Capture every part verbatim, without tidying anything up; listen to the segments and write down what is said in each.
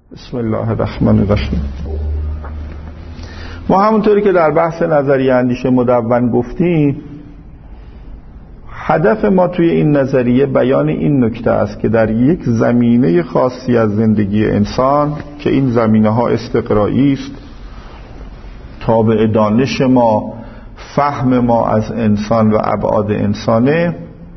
بسم الله الرحمن الرحیم. ما همونطوری که در بحث نظریه اندیشه مدون گفتیم، هدف ما توی این نظریه بیان این نکته است که در یک زمینه خاصی از زندگی انسان که این زمینه ها استقرایی است، تابع دانش ما، فهم ما از انسان و ابعاد انسانه،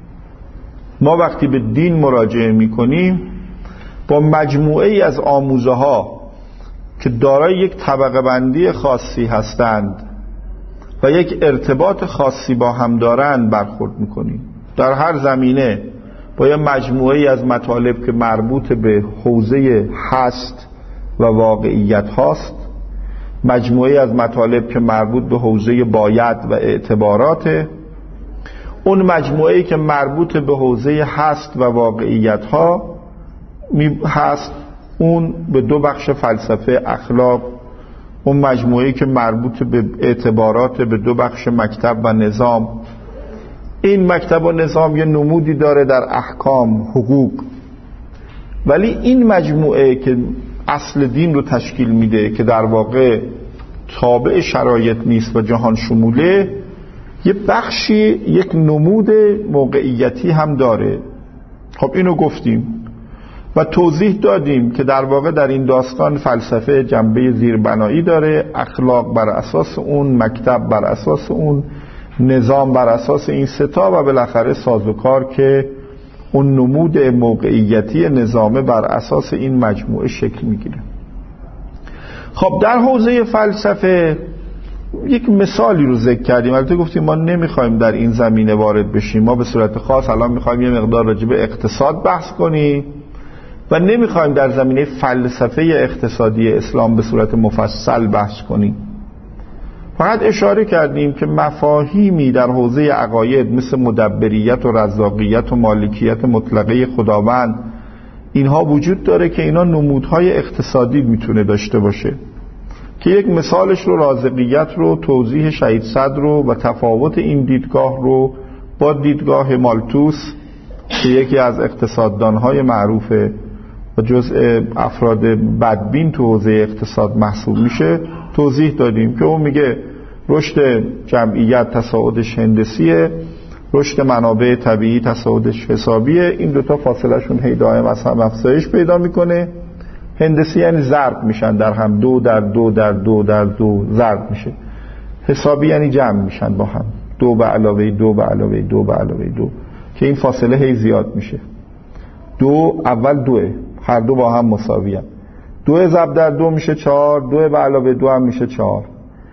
ما وقتی به دین مراجعه میکنیم با مجموعه ای از آموزه ها که دارای یک طبقه بندی خاصی هستند و یک ارتباط خاصی با هم دارند برخورد میکنیم. در هر زمینه با یک مجموعه ای از مطالب که مربوط به حوزه هست و واقعیت هاست، مجموعه از مطالب که مربوط به حوزه باید و اعتبارات، اون مجموعه ای که مربوط به حوزه هست و واقعیت ها هست، اون به دو بخش فلسفه اخلاق، اون مجموعه که مربوط به اعتبارات به دو بخش مکتب و نظام. این مکتب و نظام یه نمودی داره در احکام، حقوق، ولی این مجموعه که اصل دین رو تشکیل میده که در واقع تابع شرایط نیست و جهان شموله، یه بخشی یک نمود موقعیتی هم داره. خب اینو گفتیم و توضیح دادیم که در واقع در این داستان فلسفه جنبه زیربنایی داره، اخلاق بر اساس اون، مکتب بر اساس اون، نظام بر اساس این ستا و بالاخره سازوکار که اون نمود موقعیتی نظامه بر اساس این مجموعه شکل میگیره. خب در حوزه فلسفه یک مثالی رو ذکر کردیم، البته گفتیم ما نمیخوایم در این زمینه وارد بشیم، ما به صورت خاص الان میخوایم یه مقدار راجع به اقتصاد بحث کنیم و نمیخوایم در زمینه فلسفه اقتصادی اسلام به صورت مفصل بحث کنیم. فقط اشاره کردیم که مفاهیمی در حوزه عقاید مثل مدبریت و رزاقیت و مالکیت مطلقه خداوند، اینها وجود داره که اینا نمودهای اقتصادی میتونه داشته باشه، که یک مثالش رو رازقیت رو، توضیح شهید صدر رو و تفاوت این دیدگاه رو با دیدگاه مالتوس که یکی از اقتصاددانهای معروفه و جزء افراد بدبین تو حوزه اقتصاد محسوب میشه توضیح دادیم، که اون میگه رشد جمعیت تصاعدش هندسیه، رشد منابع طبیعی تصاعدش حسابیه. این دوتا فاصله شون هی دائم از هم افزایش پیدا میکنه. هندسی یعنی ضرب میشن در هم، دو در دو در دو در دو ضرب میشه. حسابی یعنی جمع میشن با هم، دو به علاوه دو به علاوه دو به علاوه دو، که این فاصله هی زیاد میشه. دو اول دوه، هر دو با هم مساوی هم. دو ضرب در دو میشه چهار، دو به علاوه دو هم میشه چهار،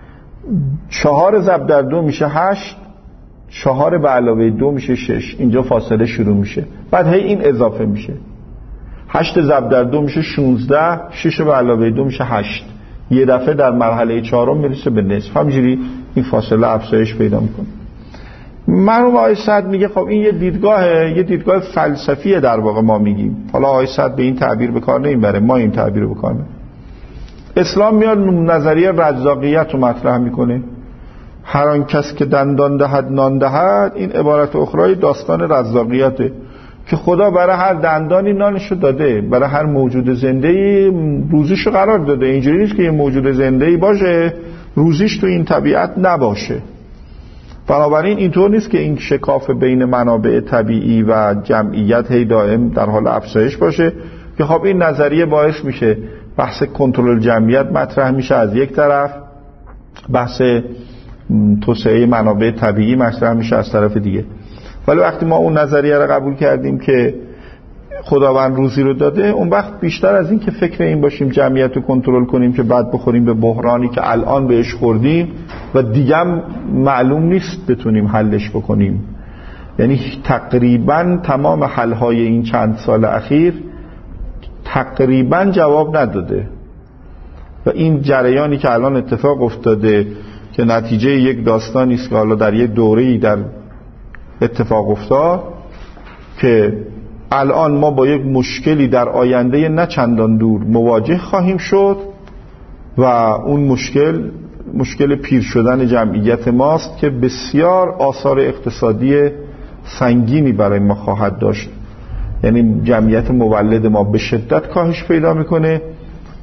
چهار ضرب در دو میشه هشت، چهار به علاوه دو میشه شش. اینجا فاصله شروع میشه، بعد هی این اضافه میشه. هشت ضرب در دو میشه شونزده، شش به علاوه دو میشه هشت. یه دفعه در مرحله چهارم میرسه به نصف. همینجوری این فاصله افزایش پیدا میکنه. مرحوم آقای سعد میگه خب این یه دیدگاه یه دیدگاه فلسفیه در واقع ما میگیم. حالا آقای سعد به این تعبیر به کار نمیبره، ما این تعبیر رو به کار میبریم. اسلام میاد نظریه رزاقیت رو مطرح میکنه. هر آن کس که دندان دهد نان دهد، این عبارت اخرای داستان رزاقیته که خدا برای هر دندانی نانشو داده، برای هر موجود زنده‌ای روزیشو قرار داده. اینجوری نیست که یه موجود زنده‌ای باشه روزیش تو این طبیعت نباشه. بنابراین اینطور نیست که این شکاف بین منابع طبیعی و جمعیت هی دائم در حال افزایش باشه، که خب این نظریه باعث میشه بحث کنترل جمعیت مطرح میشه از یک طرف، بحث توسعه منابع طبیعی مطرح میشه از طرف دیگه. ولی وقتی ما اون نظریه رو قبول کردیم که خداوند روزی رو داده، اون وقت بیشتر از این که فکر این باشیم جمعیت رو کنترل کنیم که بعد بخوریم به بحرانی که الان بهش خوردیم و دیگه معلوم نیست بتونیم حلش بکنیم. یعنی تقریبا تمام حل‌های این چند سال اخیر تقریبا جواب نداده و این جریانی که الان اتفاق افتاده که نتیجه یک داستانی است که حالا در یک دوره‌ای در اتفاق افتاد، که الان ما با یک مشکلی در آینده نه چندان دور مواجه خواهیم شد و اون مشکل مشکل پیر شدن جمعیت ماست که بسیار آثار اقتصادی سنگینی برای ما خواهد داشت. یعنی جمعیت مولد ما به شدت کاهش پیدا میکنه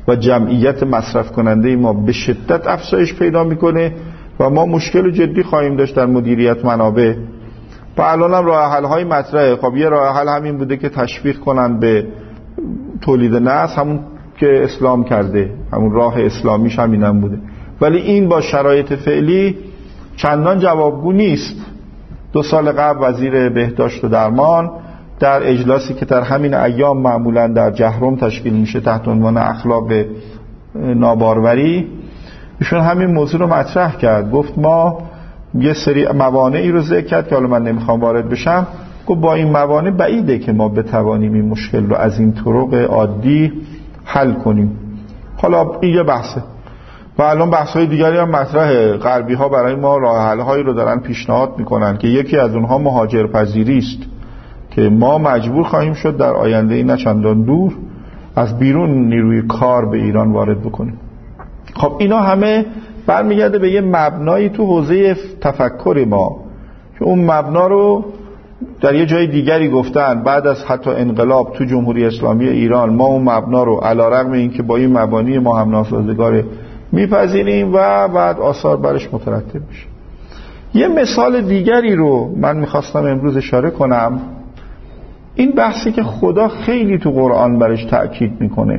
و جمعیت مصرف کننده ما به شدت افزایش پیدا میکنه و ما مشکل جدی خواهیم داشت در مدیریت منابع. و الان هم راه حل های مطرحه. خب یه راه حل همین بوده که تشویق کنن به تولید نسل، همون که اسلام کرده، همون راه اسلامیش همینم بوده، ولی این با شرایط فعلی چندان جوابگو نیست. دو سال قبل وزیر بهداشت و درمان در اجلاسی که در همین ایام معمولا در جهرم تشکیل میشه تحت عنوان اخلاق ناباروری، ایشون همین موضوع رو مطرح کرد. گفت ما یه سری موانعی رو ذکر کرد که حالا من نمیخوام وارد بشم. گفت با این موانع بعیده که ما بتوانیم این مشکل رو از این طرق عادی حل کنیم. حالا این یه بحثه و الان بحث‌های دیگری هم مطرحه. غربی ها برای ما راه حل‌هایی رو دارن پیشنهاد میکنن که یکی از اونها مهاجرپذیری است که ما مجبور خواهیم شد در آینده نه چندان دور از بیرون نیروی کار به ایران وارد بکنیم. خب اینا همه برمیگرده به یه مبنایی تو حوزه تفکر ما که اون مبنا رو در یه جای دیگری گفتن بعد از حتی انقلاب تو جمهوری اسلامی ایران ما اون مبنا رو علیرغم اینکه با این مبانی ما هم ناسازگار میپذیریم و بعد آثار برش مترتب میشه. یه مثال دیگری رو من میخواستم امروز اشاره کنم، این بحثی که خدا خیلی تو قرآن برش تأکید میکنه،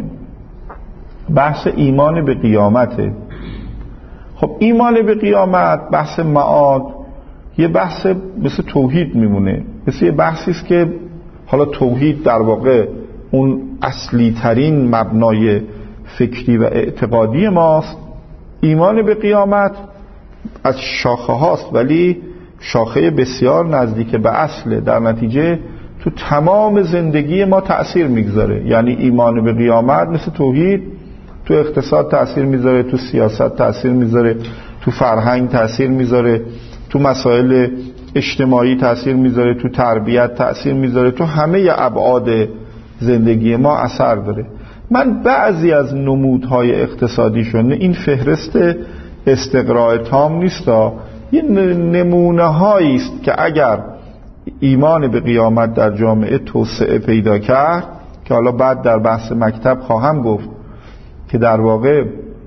بحث ایمان به قیامته. خب ایمان به قیامت، بحث معاد، یه بحث مثل توحید میمونه، مثل یه بحثی است که حالا توحید در واقع اون اصلی ترین مبنای فکری و اعتقادی ماست. ایمان به قیامت از شاخه هاست ولی شاخه بسیار نزدیک به اصله، در نتیجه تو تمام زندگی ما تأثیر میگذاره. یعنی ایمان به قیامت مثل توحید تو اقتصاد تأثیر میذاره، تو سیاست تأثیر میذاره، تو فرهنگ تأثیر میذاره، تو مسائل اجتماعی تأثیر میذاره، تو تربیت تأثیر میذاره، تو همه ابعاد زندگی ما اثر داره. من بعضی از نمودهای اقتصادیشون، این فهرست استقراء تام نیستا، یه نمونه هایی است که اگر ایمان به قیامت در جامعه توسعه پیدا کرد، که حالا بعد در بحث مکتب خواهم گفت که در واقع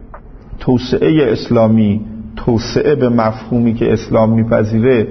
توسعه اسلامی، توسعه به مفهومی که اسلام میپذیره،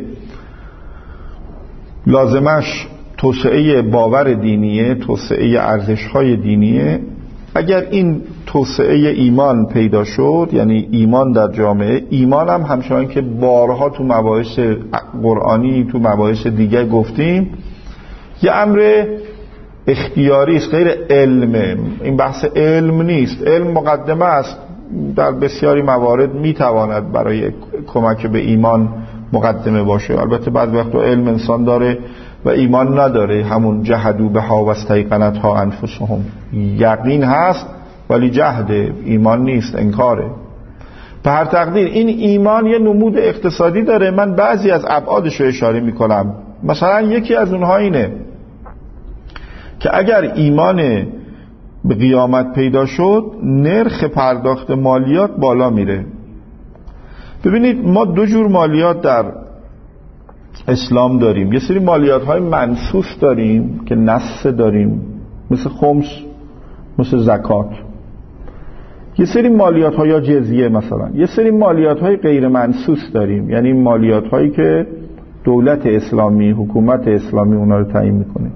لازمش توسعه باور دینیه، توسعه ارزش‌های دینیه. اگر این توسعه ایمان پیدا شد، یعنی ایمان در جامعه، ایمان هم همچنان که بارها تو مباحث قرآنی تو مباحث دیگه گفتیم یه امر اختیاری است، غیر علمه. این بحث علم نیست، علم مقدمه است، در بسیاری موارد میتواند برای کمک به ایمان مقدمه باشه. البته بعض وقتا علم انسان داره و ایمان نداره، همون جهدوا بها و استیقنتها انفسهم، یقین هست ولی جهد، ایمان نیست، انکاره. به هر تقدیر این ایمان یه نمود اقتصادی داره. من بعضی از ابعادش رو اشاره میکنم. مثلا یکی از اونها اینه که اگر ایمان به قیامت پیدا شد، نرخ پرداخت مالیات بالا میره. ببینید ما دو جور مالیات در اسلام داریم. یه سری مالیات های منصوص داریم که نص داریم، مثل خمس، مثل زکات. یه سری مالیات های یا جزیه مثلا. یه سری مالیات های غیر منصوص داریم، یعنی مالیات هایی که دولت اسلامی، حکومت اسلامی اونا رو تعیین میکنه.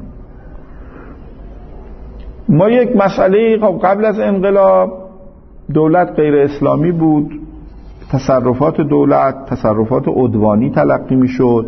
ما یک مسئله قبل از انقلاب دولت غیر اسلامی بود، تصرفات دولت تصرفات عدوانی تلقی میشد،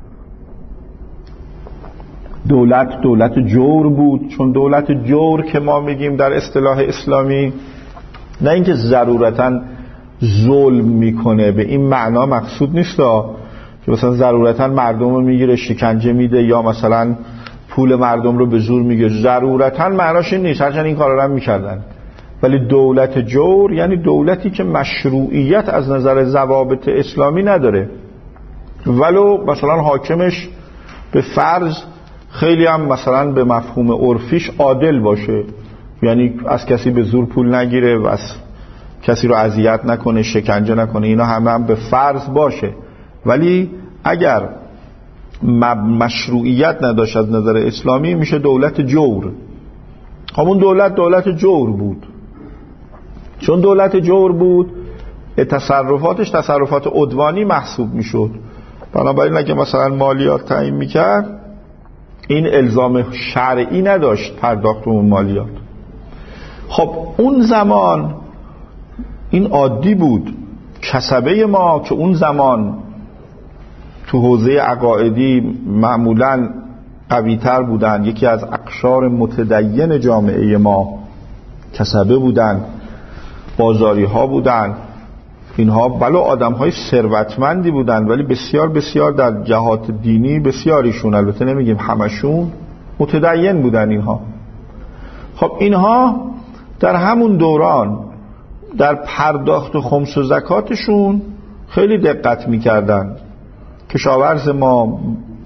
دولت دولت جور بود. چون دولت جور که ما میگیم در اصطلاح اسلامی، نه اینکه ضرورتاً ظلم میکنه، به این معنا مقصود نیست که مثلا ضرورتاً مردم رو میگیره شکنجه میده یا مثلا پول مردم رو به زور میگیره، ضرورتاً معناش این نیست، هرچند این کارا رو هم میکردن. ولی دولت جور یعنی دولتی که مشروعیت از نظر ضوابط اسلامی نداره، ولو مثلا حاکمش به فرض خیلی هم مثلا به مفهوم عرفیش عادل باشه، یعنی از کسی به زور پول نگیره و از کسی رو اذیت نکنه، شکنجه نکنه، اینا همه هم به فرض باشه. ولی اگر مشروعیت نداشت از نظر اسلامی میشه دولت جور. همون دولت دولت جور بود. چون دولت جور بود تصرفاتش تصرفات عدوانی محسوب میشد، بنابراین اگه مثلا مالیات تعیین میکرد این الزام شرعی نداشت پرداخت اون مالیات. خب اون زمان این عادی بود. کسبه ما که اون زمان تو حوزه عقائدی معمولاً قوی‌تر بودن، یکی از اقشار متدین جامعه ما کسبه بودن، بازاری ها بودن، اینها بلو آدم های ثروتمندی بودن ولی بسیار بسیار در جهات دینی بسیاریشون، البته نمیگیم همشون، متدین بودن اینها. خب اینها در همون دوران در پرداخت خمس و زکاتشون خیلی دقت میکردن. کشاورز ما،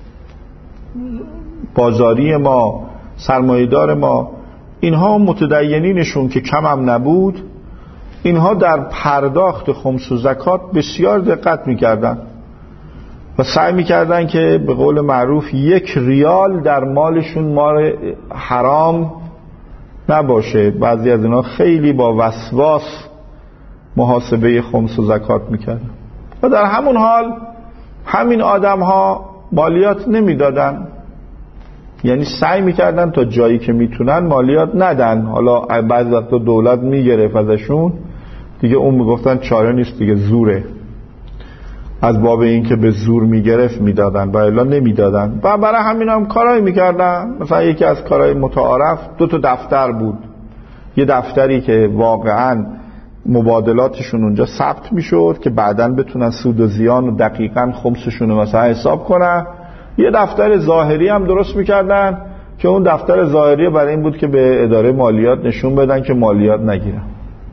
بازاری ما، سرمایه‌دار ما، اینها متدینینشون که کم هم نبود، اینها در پرداخت خمس و زکات بسیار دقت میکردن و سعی میکردن که به قول معروف یک ریال در مالشون مال حرام نباشه. بعضی از اینها خیلی با وسواس محاسبه خمس و زکات میکردن و در همون حال همین آدم ها مالیات نمیدادن، یعنی سعی میکردن تا جایی که میتونن مالیات ندن. حالا بعضی وقتا دولت میگرفت ازشون، دیگه اون میگفتن چاره نیست دیگه، زوره، از باب این که به زور میگرفت میدادن و الا نمیدادن. و برای همین هم کارایی میکردن. مثلا یکی از کارهای متعارف دو تا دفتر بود، یه دفتری که واقعا مبادلاتشون اونجا ثبت میشد که بعداً بتونن سود و زیان و دقیقاً خمسشون رو مثلا حساب کنن، یه دفتر ظاهری هم درست میکردن که اون دفتر ظاهری برای این بود که به اداره مالیات نشون بدن که مالیات نگیرن.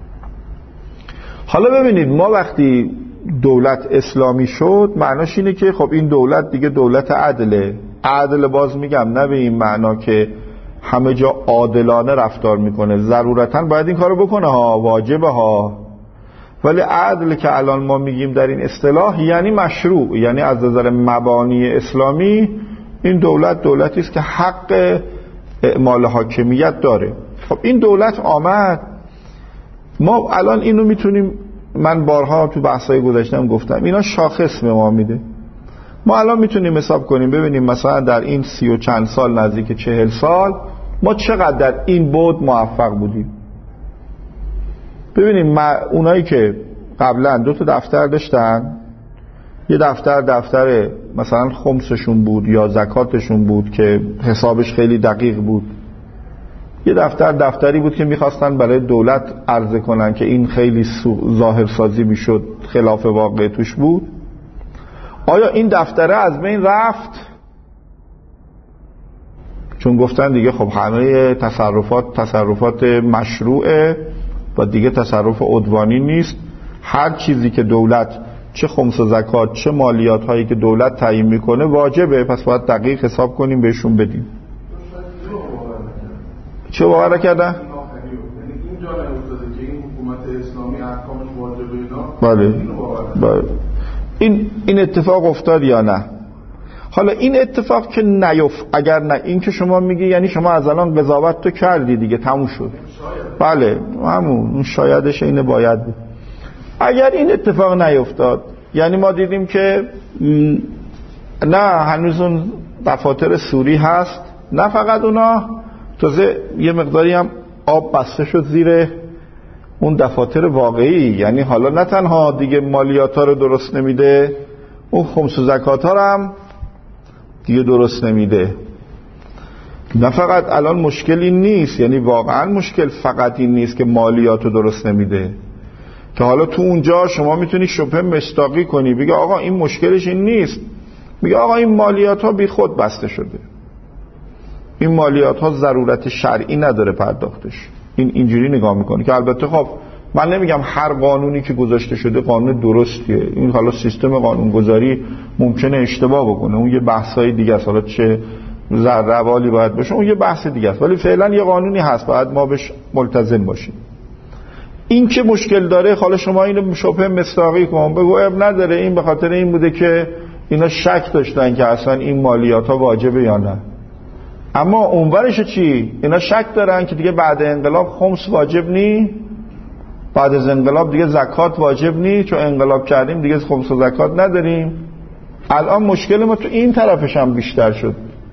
حالا ببینید ما وقتی دولت اسلامی شد معناش اینه که خب این دولت دیگه دولت عدله. عدل باز میگم نه به این معنا که همه جا عادلانه رفتار میکنه، ضرورتاً باید این کارو بکنه ها، واجبه ها، ولی عدل که الان ما میگیم در این اصطلاح یعنی مشروع، یعنی از نظر مبانی اسلامی این دولت دولتی است که حق اعمال حاکمیت داره. خب این دولت آمد، ما الان اینو میتونیم، من بارها تو بحثای گذشتم گفتم اینا شاخص به ما میده. ما الان میتونیم حساب کنیم ببینیم مثلا در این سی و چند سال، نزدیک چهل سال، ما چقدر در این بود موفق بودیم. ببینیم اونایی که قبلا دو تا دفتر داشتن، یه دفتر دفتر مثلا خمسشون بود یا زکاتشون بود که حسابش خیلی دقیق بود، یه دفتر دفتری بود که میخواستن برای دولت عرضه کنن که این خیلی ظاهرسازی میشد، خلاف واقع توش بود. آیا این دفتره از بین رفت؟ چون گفتن دیگه خب همه تصرفات تصرفات مشروعه و دیگه تصرف عدوانی نیست، هر چیزی که دولت، چه خمس و زکات چه مالیات هایی که دولت تعیین میکنه واجبه، پس باید دقیق حساب کنیم بهشون بدیم. چه باور کردن؟ بله. بله. این این اتفاق افتاد یا نه؟ حالا این اتفاق که نیف اگر نه، این که شما میگی یعنی شما از الان قضاوت تو کردی دیگه، تموم شد. بله همون اون شایدش اینه باید بود. اگر این اتفاق نیفتاد، یعنی ما دیدیم که نه هنوز اون دفاتر سوری هست، نه فقط اونا، تازه یه مقداری هم آب بسته شد زیر اون دفاتر واقعی، یعنی حالا نه تنها دیگه مالیات ها رو درست نمیده، اون خمس و زکات ها رو هم دیگه درست نمیده. نه فقط الان مشکل این نیست، یعنی واقعا مشکل فقط این نیست که مالیات رو درست نمیده، که حالا تو اونجا شما میتونی شبه مصداقی کنی، بگه آقا این مشکلش این نیست، میگه آقا این مالیات ها بی خود بسته شده، این مالیات ها ضرورت شرعی نداره پرداختش. این اینجوری نگاه میکنه که البته خب من نمیگم هر قانونی که گذاشته شده قانون درستیه، این حالا سیستم قانونگذاری ممکنه اشتباه بکنه، اون یه بحثای دیگه است، حالا چه ذره‌والی باید باشه اون یه بحث دیگه است، ولی فعلا یه قانونی هست باید ما بهش ملتزم باشیم. این که مشکل داره، حالا شما اینو شبه مصداقی کن، بگو اب نداره این به خاطر این بوده که اینا شک داشتن که اصلا این مالیات ها واجبه یا نه. اما اونورش چی؟ اینا شک دارن که دیگه بعد انقلاب خمس واجب نی؟ بعد از انقلاب دیگه زکات واجب نیست، چون انقلاب کردیم دیگه خمس و زکات نداریم. الان مشکل ما تو این طرفش هم بیشتر شد.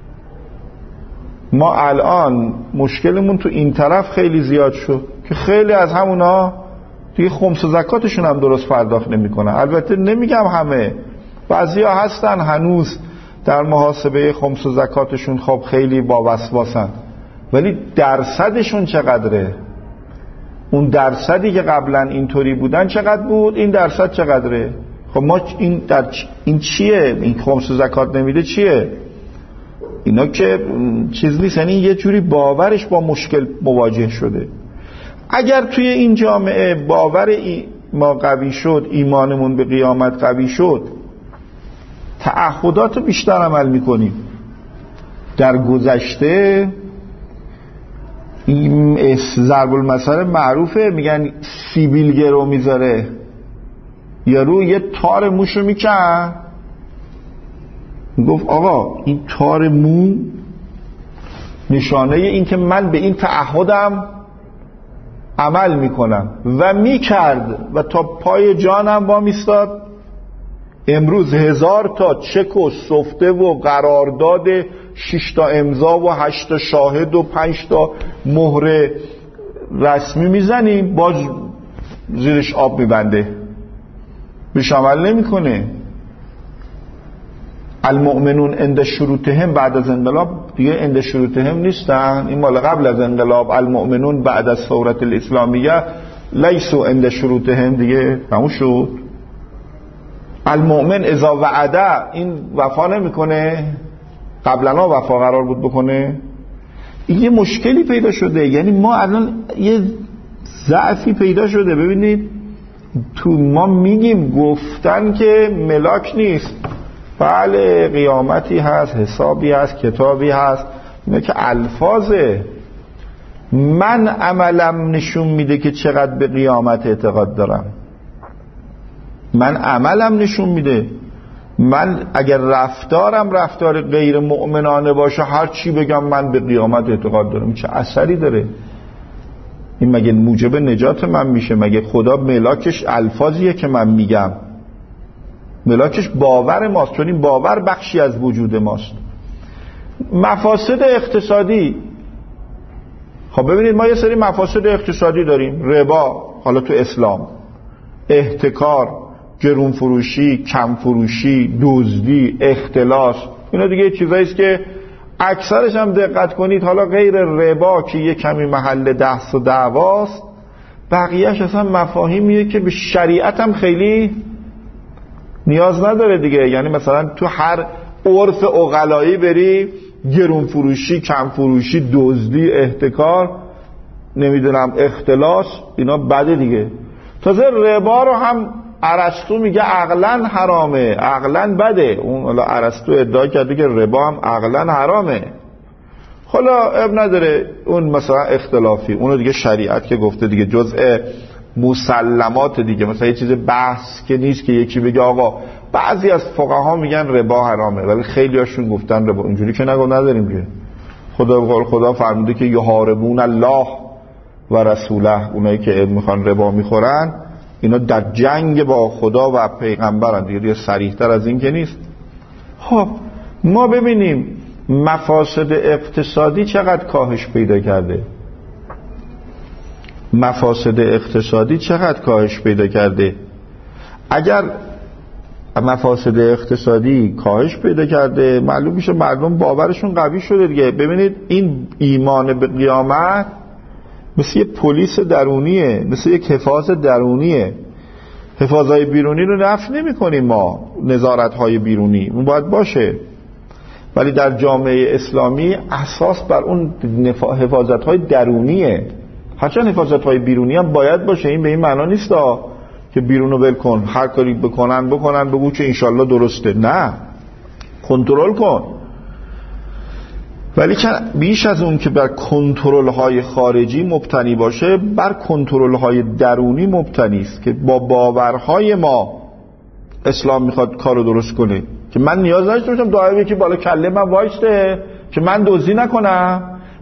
ما الان مشکلمون تو این طرف خیلی زیاد شد که خیلی از همونا دیگه خمس و زکاتشون هم درست پرداخت نمیکنن. البته نمیگم همه، بعضیا هستن هنوز در محاسبه خمس و زکاتشون خب خیلی با وسواسن، ولی درصدشون چقدره؟ اون درصدی که قبلا اینطوری بودن چقدر بود؟ این درصد چقدره؟ خب ما این در این چیه؟ این خمس و زکات نمیده چیه؟ اینا که چیز نیست، یعنی یه جوری باورش با مشکل مواجه شده. اگر توی این جامعه باور ما قوی شد، ایمانمون به قیامت قوی شد، تعهدات بیشتر عمل میکنیم. در گذشته این ضرب المثل معروفه، میگن سیبیل گرو میذاره، یارو یه تار موشو میکن، گفت آقا این تار مو نشانه این که من به این تعهدم عمل میکنم و میکرد و تا پای جانم با میستاد. امروز هزار تا چک و سفته و قرارداد، شش تا امضا و هشت تا شاهد و پنج تا مهر رسمی میزنیم، باز زیرش آب میبنده، بهش عمل نمیکنه. المؤمنون عند شروطهم، بعد از انقلاب دیگه عند شروطهم نیستن، این مال قبل از انقلاب. المؤمنون بعد از ثورت الاسلامیه لیسوا عند شروطهم، دیگه تموم شد. المؤمن اذا وعده، این وفا نمیکنه، قبلا وفا قرار بود بکنه. این یه مشکلی پیدا شده، یعنی ما الان یه ضعفی پیدا شده. ببینید تو ما میگیم گفتن که ملاک نیست، بله قیامتی هست، حسابی هست، کتابی هست، اینه که الفاظه. من عملم نشون میده که چقدر به قیامت اعتقاد دارم، من عملم نشون میده. من اگر رفتارم رفتار غیر مؤمنانه باشه، هر چی بگم من به قیامت اعتقاد دارم، چه اثری داره؟ این مگه موجب نجات من میشه؟ مگه خدا ملاکش الفاظیه که من میگم؟ ملاکش باور ماست، چون این باور بخشی از وجود ماست. مفاسد اقتصادی، خب ببینید ما یه سری مفاسد اقتصادی داریم، ربا، حالا تو اسلام، احتکار، گرون فروشی، کم فروشی، دزدی، اختلاس، اینا دیگه چیزایی است که اکثرش هم دقت کنید، حالا غیر ربا که یه کمی محل بحث و دعواست، بقیه‌اش اصلا مفاهیمیه که به شریعت هم خیلی نیاز نداره دیگه. یعنی مثلا تو هر عرف عقلایی بری، گرون فروشی، کم فروشی، دزدی، احتکار، نمیدونم اختلاس، اینا بده دیگه. تازه ربا رو هم ارسطو میگه عقلن حرامه، عقلن بده. اون حالا ارسطو ادعا کرده که ربا هم عقلن حرامه. حالا اب نداره، اون مثلا اختلافی، اونو دیگه شریعت که گفته دیگه جزء مسلمات دیگه، مثلا یه چیز بحث که نیست که یکی بگه آقا بعضی از فقها میگن ربا حرامه ولی خیلی هاشون گفتن ربا. اینجوری که نگو نداریم که خدا خدا فرموده که یحاربون الله و رسوله، اونایی که میخوان ربا میخورن اینا در جنگ با خدا و پیغمبرن دیگه، صریح تر از این که نیست. خب ما ببینیم مفاسد اقتصادی چقدر کاهش پیدا کرده، مفاسد اقتصادی چقدر کاهش پیدا کرده. اگر مفاسد اقتصادی کاهش پیدا کرده، معلوم میشه مردم باورشون قوی شده دیگه. ببینید این ایمان به قیامت مثل یه پلیس درونیه، مثل یک حفاظ درونیه. حفاظهای بیرونی رو نفی نمی کنیم ما، نظارت‌های بیرونی اون باید باشه، ولی در جامعه اسلامی اساس بر اون حفاظت‌های درونیه. هرچند حفاظت‌های بیرونی هم باید باشه، این به این معنا نیست که بیرونو ول کن، هر کاری بکنن بکنن بگو که انشالله درسته، نه، کنترل کن. ولی که بیش از اون که بر کنترل های خارجی مبتنی باشه، بر کنترل های درونی مبتنی است که با باورهای ما اسلام میخواد کارو درست کنه. که من نیاز نداشته باشم دائمی که بالا کله من وایسته که من دزدی نکنم،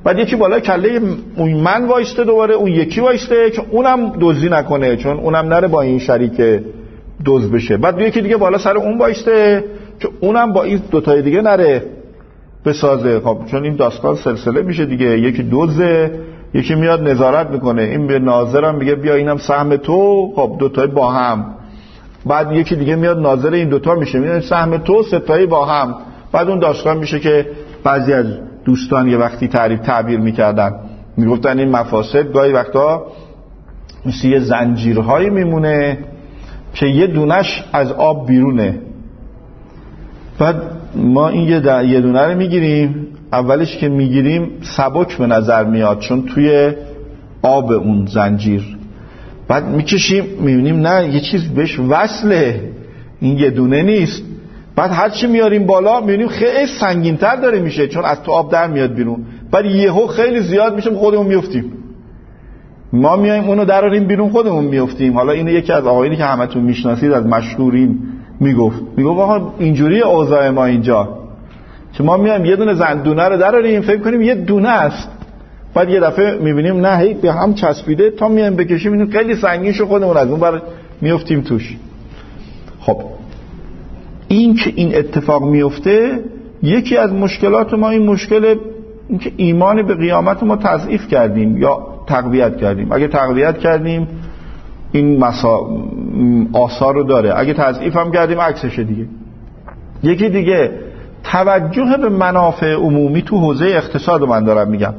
بعد یکی بالای کله اون من وایسته، دوباره اون یکی وایسته که اونم دزدی نکنه، چون اونم نره با این شریک دزد بشه. بعد یکی دیگه بالا سر اون وایسته که اونم با این دوتای دیگه نره بسازه. خب چون این داستان سلسله میشه دیگه، یکی دزده، یکی میاد نظارت میکنه، این به ناظرم میگه بیا اینم سهم تو، خب دوتایی با هم. بعد یکی دیگه میاد ناظر این دوتا میشه، میاد سهم تو، ستایی با هم. بعد اون داستان میشه که بعضی از دوستان یه وقتی تعریف تعبیر میکردن، میگفتن این مفاسد گاهی وقتا مثل یه زنجیرهایی میمونه که یه دونش از آب بیرونه. بعد ما این یه, یه دونه رو میگیریم، اولش که میگیریم سبک به نظر میاد چون توی آب اون زنجیر، بعد میکشیم میبینیم نه یه چیز بهش وصله، این یه دونه نیست. بعد هرچی میاریم بالا میبینیم خیلی سنگین‌تر داره میشه چون از تو آب در میاد بیرون. بعد یهو خیلی زیاد میشه، خودمون میافتیم. ما میایم اونو دراریم بیرون، خودمون میافتیم. حالا اینه یکی از آقایونی که همتون میشناسید از مشهورین میگفت میگفت آقا اینجوری اوضاع ما اینجا که ما میایم یه دونه زندونه رو دراریم فکر کنیم یه دونه است، بعد یه دفعه میبینیم نه هی به هم چسبیده، تا میایم بکشیم میبینیم خیلی سنگین شو، خودمون از اون بر میافتیم توش. خب این که این اتفاق میفته، یکی از مشکلات ما این مشکل این که ایمان به قیامت ما تضعیف کردیم یا تقویت کردیم. اگه تقویت کردیم این مسا... آثار رو داره، اگه تضعیف هم کردیم عکسشه دیگه. یکی دیگه توجه به منافع عمومی تو حوزه اقتصاد من دارم میگم،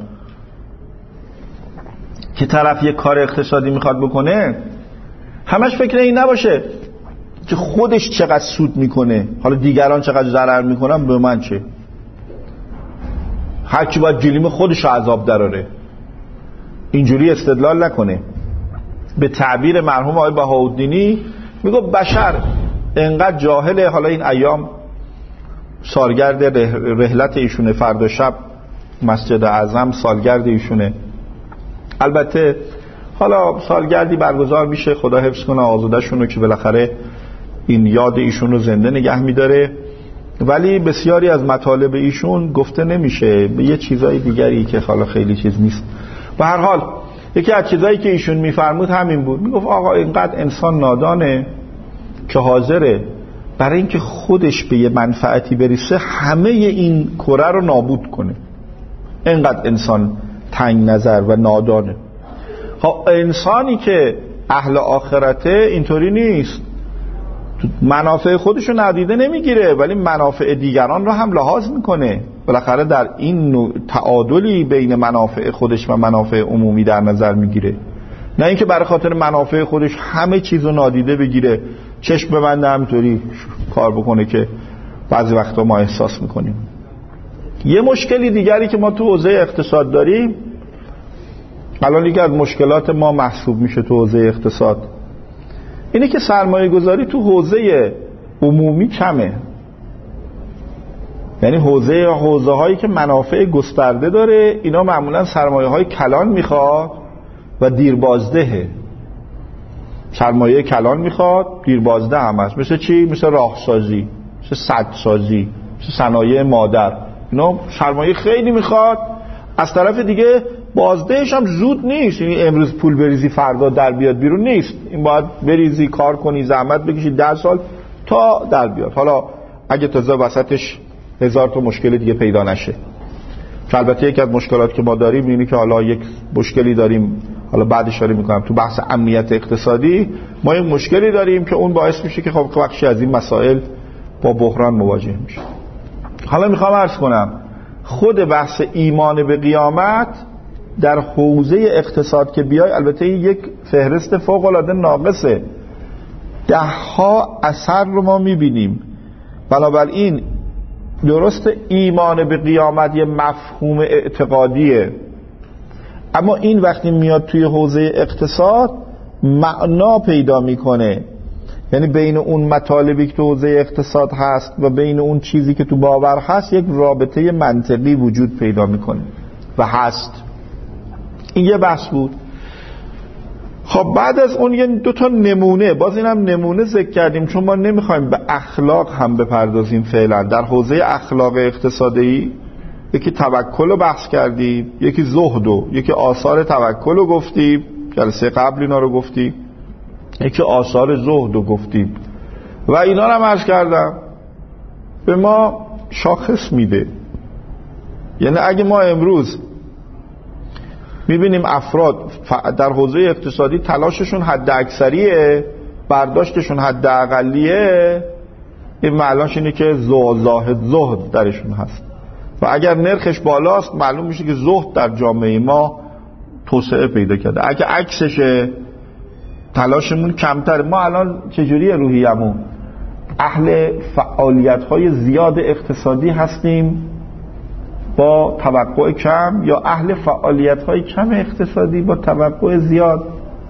که طرف یه کار اقتصادی میخواد بکنه همش فکر این نباشه که خودش چقدر سود میکنه، حالا دیگران چقدر ضرر میکنن، به من چه، هر کی باید گلیم خودش عذاب دراره. اینجوری استدلال نکنه. به تعبیر مرحوم آقای بهاءالدینی میگه بشر انقدر جاهله. حالا این ایام سالگرد رحلت ایشونه، فردا شب مسجد اعظم سالگرد ایشونه. البته حالا سالگردی برگزار میشه، خدا حفظ کنه آزادشونو که بالاخره این یاد ایشون رو زنده نگه میداره، ولی بسیاری از مطالب ایشون گفته نمیشه به یه چیزای دیگری که حالا خیلی چیز نیست. به هر حال یکی از چیزایی که ایشون میفرمود همین بود، میگفت آقا اینقدر انسان نادانه که حاضره برای اینکه خودش به یه منفعتی برسه همه این کره رو نابود کنه. اینقدر انسان تنگ نظر و نادانه. خب انسانی که اهل آخرته اینطوری نیست، منافع خودشو نادیده نمیگیره ولی منافع دیگران رو هم لحاظ میکنه. بالاخره در این نوع تعادلی بین منافع خودش و منافع عمومی در نظر میگیره، نه اینکه برای خاطر منافع خودش همه چیزو نادیده بگیره، چشم ببنده همینطوری کار بکنه که بعضی وقتا ما احساس میکنیم. یه مشکلی دیگری که ما تو حوزه اقتصاد داریم، الان یکی از مشکلات ما محسوب میشه تو حوزه اقتصاد، اینه که سرمایه گذاری تو حوزه عمومی کمه. یعنی حوزه حوزه هایی که منافع گسترده داره اینا معمولا سرمایه های کلان میخواد و دیربازدهه. سرمایه کلان میخواد، دیربازده هم هست. مثل چی؟ مثل راهسازی، مثل سدسازی، مثل صنایع مادر. اینا سرمایه خیلی میخواد، از طرف دیگه بازدهش هم زود نیست. یعنی امروز پول بریزی فردا در بیاد بیرون نیست، این باید بریزی کار کنی زحمت بکشی ده سال تا در بیاد. حالا اگه تازه وسطش هزار تا مشکل دیگه پیدا نشه. البته یکی از مشکلات که ما داریم اینه که حالا یک مشکلی داریم، حالا بعد اشاره میکنم، تو بحث امنیت اقتصادی ما یک مشکلی داریم که اون باعث میشه که خب بخشی از این مسائل با بحران مواجه میشه. حالا میخوام عرض کنم خود بحث ایمان به قیامت در حوزه اقتصاد که بیای، البته یک فهرست فوق العاده ناقصه، ده ها اثر رو ما میبینیم. بنابراین درست ایمان به قیامت یه مفهوم اعتقادیه، اما این وقتی میاد توی حوزه اقتصاد معنا پیدا میکنه. یعنی بین اون مطالبی که تو حوزه اقتصاد هست و بین اون چیزی که تو باور هست یک رابطه منطقی وجود پیدا میکنه و هست. این یه بحث بود. خب بعد از اون یه دو تا نمونه، باز اینم نمونه ذکر کردیم چون ما نمیخوایم به اخلاق هم بپردازیم فعلا. در حوزه اخلاق اقتصادی یکی توکل رو بحث کردیم، یکی زهد و یکی آثار توکل رو گفتیم، جلسه قبل اینا رو گفتیم، یکی آثار زهد رو گفتیم و اینا رو هم عرض کردم به ما شاخص میده. یعنی اگه ما امروز میبینیم افراد در حوزه اقتصادی تلاششون حد اکثریه، برداشتشون حد اقلیه، این معناش اینه که زاهد زهد درشون هست و اگر نرخش بالاست معلوم میشه که زهد در جامعه ما توسعه پیدا کرده. اگه عکسشه تلاشمون کمتر. ما الان چجوری روحیمون؟ اهل فعالیت‌های زیاد اقتصادی هستیم با توقع کم، یا اهل فعالیت‌های کم اقتصادی با توقع زیاد؟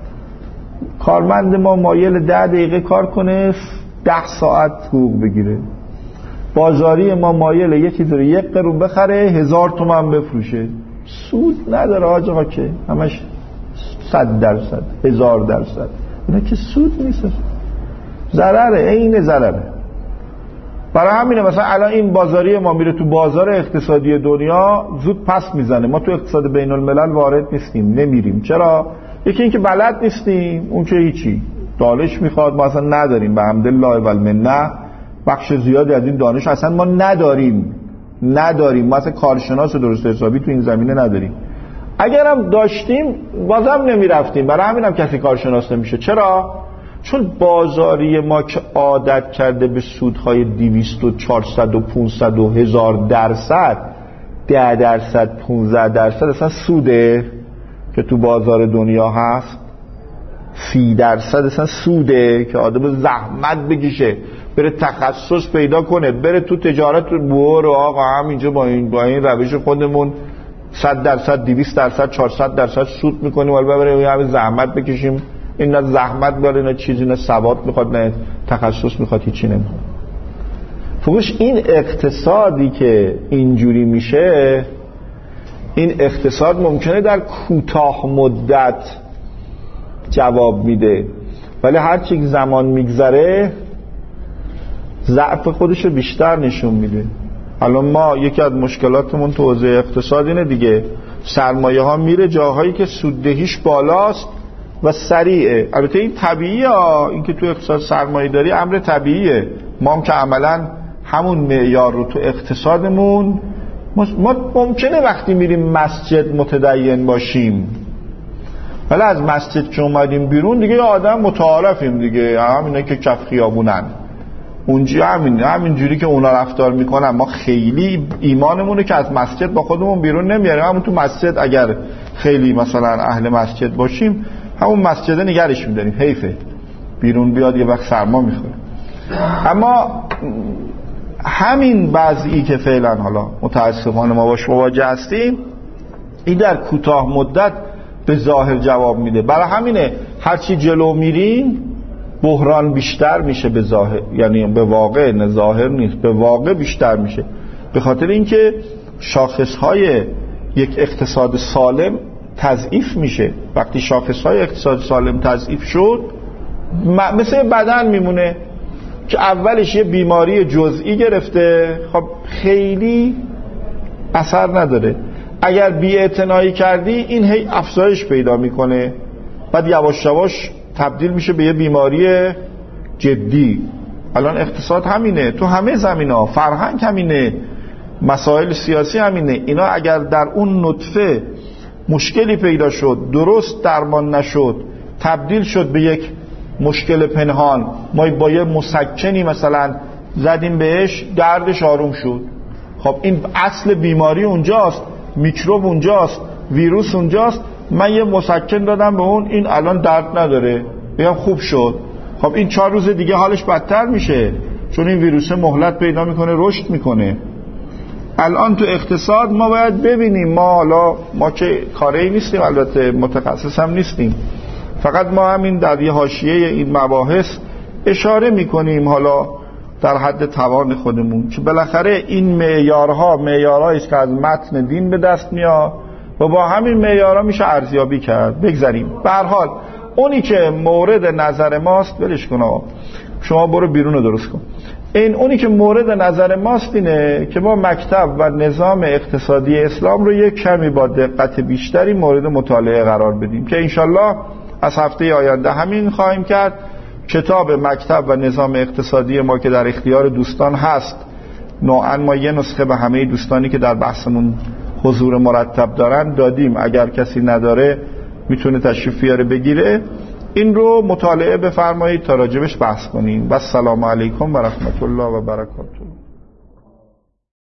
کارمند ما مایل ده دقیقه کار کنه ده ساعت حقوق بگیره، بازاری ما مایل یه چیزی رو یک قرون بخره هزار تومن بفروشه. سود نداره آقا، که همش صد درصد هزار درصد، اینا که سود نیست، ضرره، عین ضرره. برای همینه مثلا الان این بازاری ما میره تو بازار اقتصادی دنیا زود پس میزنه. ما تو اقتصاد بین الملل وارد نیستیم، نمیریم. چرا؟ یکی این که بلد نیستیم، اون که هیچی دانش میخواد، ما اصلا نداریم. به حمدالله و المنه بخش زیادی از این دانش اصلا ما نداریم نداریم ما اصلا کارشناس درست حسابی تو این زمینه نداریم. اگرم داشتیم بازم نمیرفتیم. برای همینم کسی کارشناس نمیشه. چرا؟ چون بازاری ما که عادت کرده به سودهای دویست و چهارصد و پانصد و هزار درصد، ده درصد پانزده درصد اصلا سوده که تو بازار دنیا هست، سی درصد اصلا سوده که آدم زحمت بکشه بره تخصص پیدا کنه، بره تو تجارت برو آقا همینجا با این با این روش خودمون صد درصد دویست درصد چهارصد درصد سود میکنیم، ولی ببریم همین زحمت بکشیم. این نه زحمت داره نه چیزی، نه سواد میخواد نه تخصص میخواد، هیچی نمیخواد. فوقش این اقتصادی که اینجوری میشه، این اقتصاد ممکنه در کوتاه مدت جواب میده، ولی هر چی زمان میگذره ضعف خودش رو بیشتر نشون میده. الان ما یکی از مشکلاتمون تو حوزه اقتصاد اینه دیگه، سرمایه ها میره جاهایی که سوددهیش بالاست و سریعه. البته این طبیعیه، این که تو اقتصاد سرمایه داری امر طبیعیه. ما هم که عملا همون معیار رو تو اقتصادمون، ما ممکنه وقتی میریم مسجد متدین باشیم، ولی از مسجد که اومدیم بیرون دیگه آدم متعارفیم دیگه، همینا که کف خیابونن اونجا همین همین جوری که اونا رفتار میکنن. ما خیلی ایمانمونه که از مسجد با خودمون بیرون نمیاریم. همون تو مسجد اگر خیلی مثلا اهل مسجد باشیم، همون مسجد نگرش میداریم، حیفه بیرون بیاد یه وقت سرما میخوره. اما همین وضعی که فعلا حالا متاسفانه ما باش مواجه هستیم، این در کوتاه مدت به ظاهر جواب میده. برای همینه هرچی جلو میریم بحران بیشتر میشه به ظاهر، یعنی به واقع، نه ظاهر نیست، به واقع بیشتر میشه، به خاطر اینکه شاخصهای یک اقتصاد سالم تضعیف میشه. وقتی شاخصهای اقتصاد سالم تضعیف شد، مثل بدن میمونه که اولش یه بیماری جزئی گرفته، خب خیلی اثر نداره. اگر بی‌اعتنایی کردی این هی افزایش پیدا میکنه، بعد یواش یواش تبدیل میشه به یه بیماری جدی. الان اقتصاد همینه، تو همه زمینه‌ها، فرهنگ همینه، مسائل سیاسی همینه. اینا اگر در اون نطفه مشکلی پیدا شد، درست درمان نشد، تبدیل شد به یک مشکل پنهان، ما با یه مسکنی مثلا زدیم بهش، دردش آروم شد. خب این اصل بیماری اونجاست، میکروب اونجاست، ویروس اونجاست. من یه مسکن دادم به اون، این الان درد نداره، بگم خوب شد. خب این چهار روز دیگه حالش بدتر میشه، چون این ویروس مهلت پیدا میکنه، رشد میکنه. الان تو اقتصاد ما باید ببینیم، ما حالا ما که کاری نیستیم، البته متخصص هم نیستیم، فقط ما همین در یه حاشیه این مباحث اشاره میکنیم، حالا در حد توان خودمون، که بالاخره این معیارها معیارهایی است که از متن دین به دست میاد و با همین معیارها میشه ارزیابی کرد. بگذاریم به هر حال اونی که مورد نظر ماست ولش کن، شما برو بیرون رو درست کن. این اونی که مورد نظر ماست اینه که ما مکتب و نظام اقتصادی اسلام رو یک کمی با دقت بیشتری مورد مطالعه قرار بدیم که انشالله از هفته آینده همین خواهیم کرد. کتاب مکتب و نظام اقتصادی ما که در اختیار دوستان هست، نوعا ما یه نسخه به همه دوستانی که در بحثمون حضور مرتب دارن دادیم، اگر کسی نداره میتونه تشریف بیاره بگیره. این رو مطالعه بفرمایید تا راجبش بحث کنیم. و السلام علیکم و رحمت الله و برکاته.